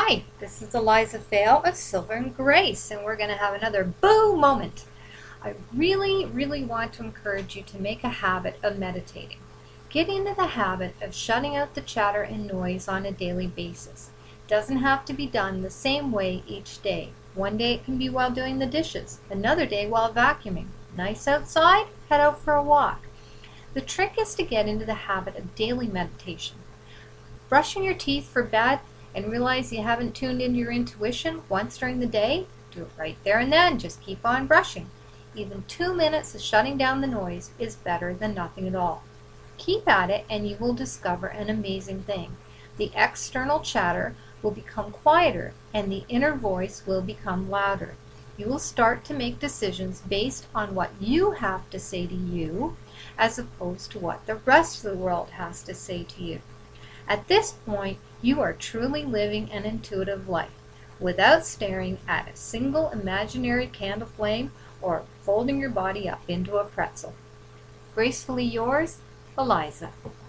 Hi, this is Eliza Fail of Silver and Grace, and we're going to have another boo moment. I really want to encourage you to make a habit of meditating. Get into the habit of shutting out the chatter and noise on a daily basis. It doesn't have to be done the same way each day. One day it can be while doing the dishes, another day while vacuuming. Nice outside? Head out for a walk. The trick is to get into the habit of daily meditation. Brushing your teeth for bed and realize you haven't tuned into your intuition once during the day? Do it right there and then. Just keep on brushing. Even 2 minutes of shutting down the noise is better than nothing at all. Keep at it and you will discover an amazing thing. The external chatter will become quieter and the inner voice will become louder. You will start to make decisions based on what you have to say to you as opposed to what the rest of the world has to say to you. At this point, you are truly living an intuitive life without staring at a single imaginary candle flame or folding your body up into a pretzel. Gracefully yours, Eliza.